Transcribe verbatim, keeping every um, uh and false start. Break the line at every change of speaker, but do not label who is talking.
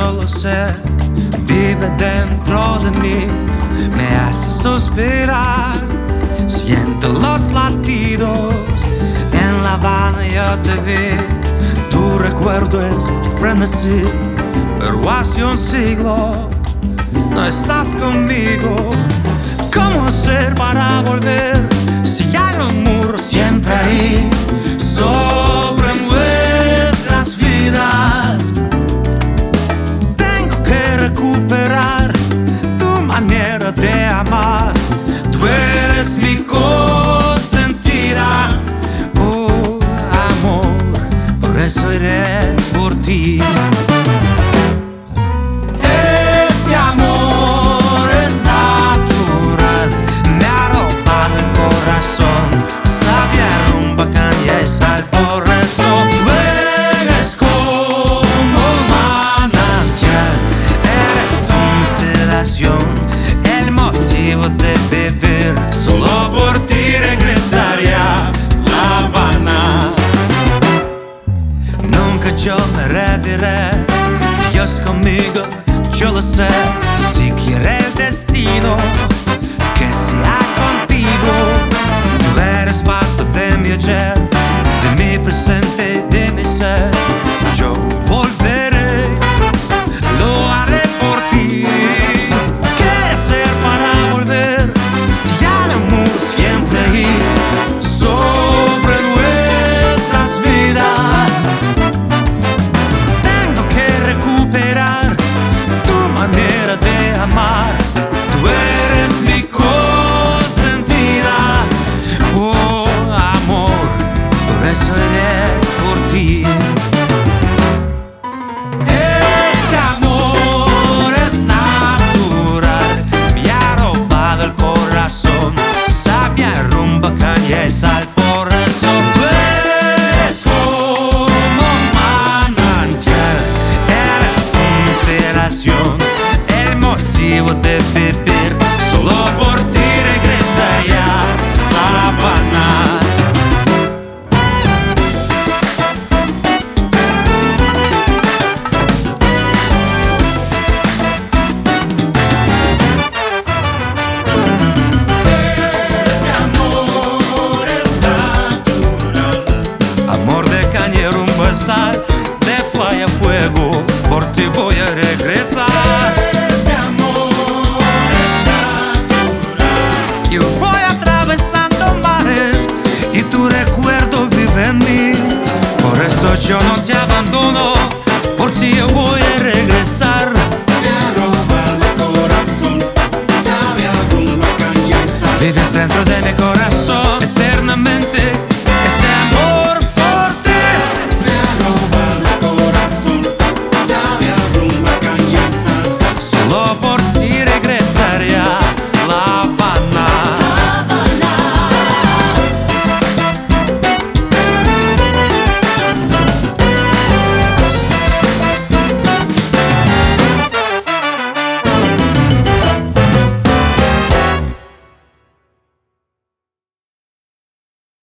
yo lo sé, vive dentro de mí, me hace suspirar. Siento los latidos, en La Habana yo te vi. Tu recuerdo es frenesí, pero hace un siglo no estás conmigo. ¿Cómo hacer para volver si hay un muro siempre ahí sobre nuestras vidas? Tengo que recuperar tu manera de amar. Tú eres mi consentida, oh amor, por eso iré por ti. Ese amor es natural, me ha robado el corazón, sabia rumba, caña y sal, por eso tú eres como manantial, eres tu inspiración, el motivo de vivir, solo por ti regresaría a La Habana. Nunca yo me rendiré, Dios conmigo, yo lo sé. Si quiere el destino que sea contigo, tú eres parte de mi ayer, de mi presente y de mi ser. Yo volveré, lo haré por ti. ¿Qué hacer para volver si hay amor siempre ahí sobre nuestras vidas? Tengo que recuperar tu manera de amar. Tú eres mi consentida, oh amor, por eso iré por ti. Este amor es natural, me ha robado el corazón, sabia rumba, caña y sal, por eso tú eres como manantial, eres tu inspiración, el motivo de